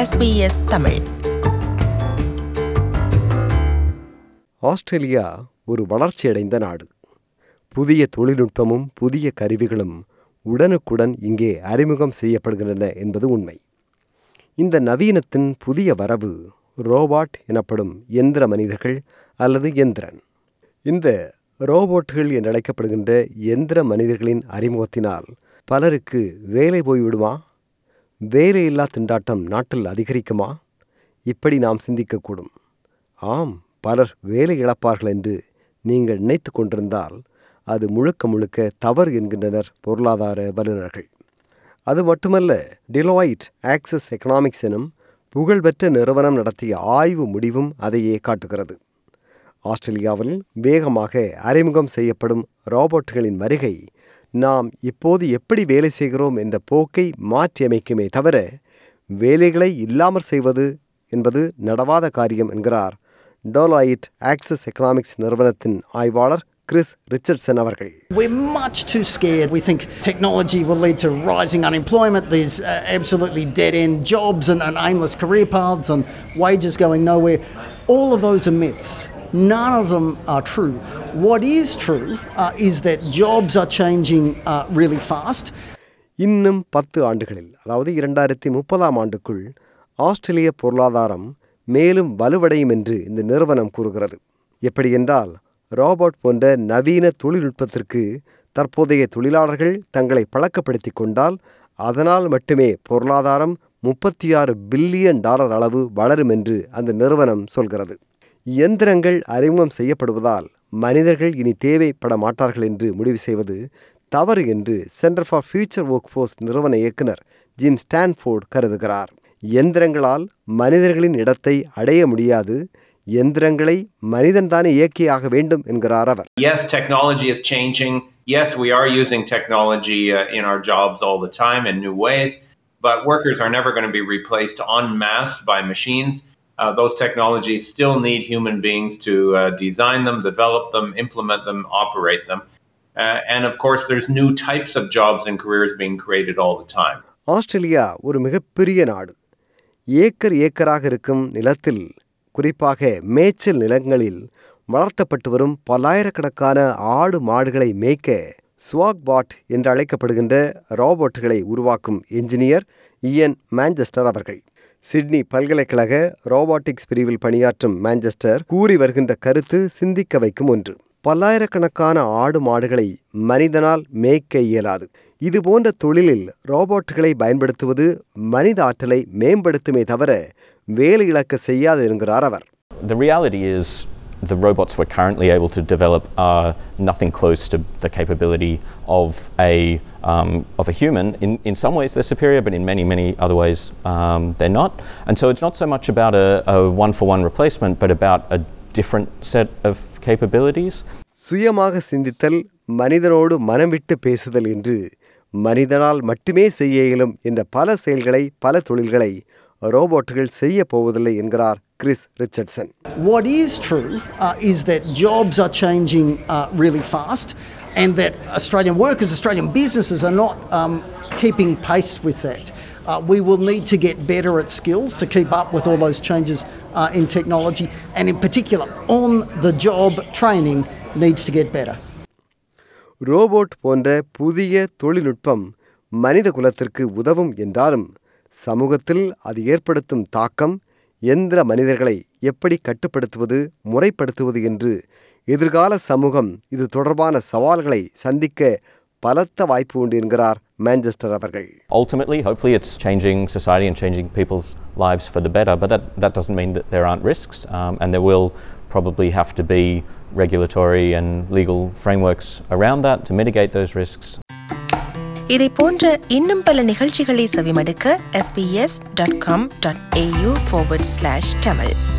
SBS Tamil. Australia ஒரு வளர்ச்சியடைந்த நாடு. புதிய தொழில்நுட்பமும் புதிய கருவிகளும் உடனுக்குடன் இங்கே அறிமுகம் செய்யப்படுகின்றன என்பது உண்மை. இந்த நவீனத்தின் புதிய வரவு ரோபாட் எனப்படும் எந்திர மனிதர்கள் அல்லது எந்திரன். இந்த ரோபோட்டுகள் என்றழைக்கப்படுகின்ற எந்திர மனிதர்களின் அறிமுகத்தினால் பலருக்கு வேலை போய்விடுமா? வேலையில்லா திண்டாட்டம் நாட்டில் அதிகரிக்குமா? இப்படி நாம் சிந்திக்கக்கூடும். ஆம், பலர் வேலை இழப்பார்கள் என்று நீங்கள் நினைத்து கொண்டிருந்தால் அது முழுக்க முழுக்க தவறு என்கின்றனர் பொருளாதார வல்லுநர்கள். அது மட்டுமல்ல, டிலாய்ட் ஆக்சஸ் எக்கனாமிக்ஸ் எனும் புகழ்பெற்ற நிறுவனம் நடத்திய ஆய்வு முடிவும் அதையே காட்டுகிறது. ஆஸ்திரேலியாவில் வேகமாக அறிமுகம் செய்யப்படும் ரோபோட்டுகளின் வருகை நாம் இப்போது எப்படி வேலை செய்கிறோம் என்ற போக்கை மாற்றியமைக்குமே தவிர வேலைகளை இல்லாமற் செய்வது என்பது நடவாத காரியம் என்கிறார் டெலாய்ட் ஆக்சஸ் எக்கனாமிக்ஸ் நிறுவனத்தின் ஆய்வாளர் கிறிஸ் ரிச்சர்ட்சன் அவர்கள். We're much too scared. We think technology will lead to rising unemployment. There's absolutely dead-end jobs and aimless career paths and wages going nowhere. All of those are myths. None of them are true. What is true is that jobs are changing really fast. இன்னும் 10 ஆண்டுகளில், அதாவது 2030ஆம் ஆண்டுக்குள் ஆஸ்திரேலிய பொருளாதாரம் மேலும் வலுவடையும் என்று இந்த நிறுவனம் கூறுகிறது. எப்படி என்றால், ரோபோட் போன்ற நவீன தொழில்நுட்பத்திற்கு தற்போதைய தொழிலாளர்கள் தங்களை பழக்கப்படுத்திக் கொண்டால் அதனால் மட்டுமே பொருளாதாரம் $36 பில்லியன் அளவு வளரும் என்று அந்த நிறுவனம் சொல்கிறது. இயந்திரங்கள் அறிமுகம் செய்யப்படுவதால் மனிதர்கள் இனி தேவைப்பட மாட்டார்கள் என்று முடிவு செய்வது தவறு என்று center for future workforce நிறுவன இயக்குனர் ஜிம் ஸ்டான்ஃபோர்ட் கருதுகிறார். இயந்திரங்களால் மனிதர்களின் இடத்தை அடைய முடியாது, இயந்திரங்களை மனிதன்தானே இயக்கியாக வேண்டும் என்கிறார் அவர். Yes, technology is changing. Yes, we are using technology in our jobs all the time in new ways, but workers are never going to be replaced en masse by machines. Those technologies still need human beings to design them, develop them, implement them, operate them. And of course, there's new types of jobs and careers being created all the time. Australia ஒரு மிகப்பெரிய நாடு. ஏக்கராக இருக்கும் நிலத்தில், குறிப்பாக மேய்ச்சல் நிலங்களில் வளர்த்தப்பட்டு வரும் பல்லாயிரக்கணக்கான ஆடு மாடுகளை மேய்க்க ஸ்வாக்பாட் என்று அழைக்கப்படுகின்ற ரோபோட்டுகளை உருவாக்கும் என்ஜினியர் இயன் மான்செஸ்டர் அவர்கள். சிட்னி பல்கலைக்கழக ரோபாட்டிக்ஸ் பிரிவில் பணியாற்றும் மான்செஸ்டர் கூறி வருகின்ற கருத்து சிந்திக்க வைக்கும் ஒன்று. பல்லாயிரக்கணக்கான ஆடு மாடுகளை மனிதனால் மேய்க்க இயலாது. இதுபோன்ற தொழிலில் ரோபோட்டுகளை பயன்படுத்துவது மனித ஆற்றலை மேம்படுத்துமே தவிர வேலை இழக்க செய்யாது என்கிறார் அவர். The reality is the robots we're currently able to develop are nothing close to the capability of a human. In some ways they're superior, but in many other ways they're not. And so it's not so much about a one-for-one replacement, but about a different set of capabilities. சுயமாக சிந்தித்தல், மனிதனோடு மனம் விட்டு பேசுதல் என்று மனிதனால் மட்டுமே செய்ய இயலும் என்ற பல செயல்களை, பல தொழில்களை ரோபோட்டுகள் செய்ய போவதில்லை என்கிறார் Chris Richardson. What is true is that jobs are changing really fast and that Australian workers, Australian businesses are not keeping pace with that. We will need to get better at skills to keep up with all those changes in technology, and in particular on the job training needs to get better. Robot போன்ற புதிய தொழில்நுட்பம் மனித குலத்திற்கு உதவும் என்றாலும் சமூகத்தில் அது ஏற்படுத்தும் தாக்கம், எந்திர மனிதர்களை எப்படி கட்டுப்படுத்துவது, முறைப்படுத்துவது என்று எதிர்கால சமூகம் இது தொடர்பான சவால்களை சந்திக்க பலத்த வாய்ப்பு உண்டு என்கிறார் மான்செஸ்டர் அவர்கள். Ultimately, hopefully it's changing society and changing people's lives for the better, but that doesn't mean that there aren't risks, and there will probably have to be regulatory and legal frameworks around that to mitigate those risks. இதை போன்ற இன்னும் பல நிகழ்ச்சிகளை செவிமடுக்க sbs.com.au/tamil